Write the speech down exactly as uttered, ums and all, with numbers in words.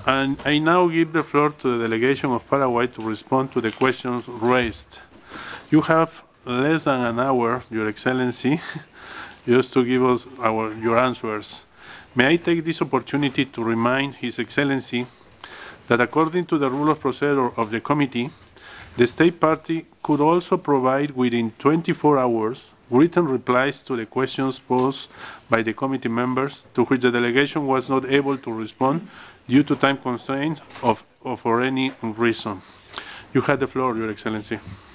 And I now give the floor to the delegation of Paraguay to respond to the questions raised. You have less than an hour, Your Excellency, just to give us our, your answers. May I take this opportunity to remind His Excellency that according to the rule of procedure of the committee, the state party could also provide within twenty-four hours written replies to the questions posed by the committee members to which the delegation was not able to respond due to time constraints or for any reason. You have the floor, Your Excellency.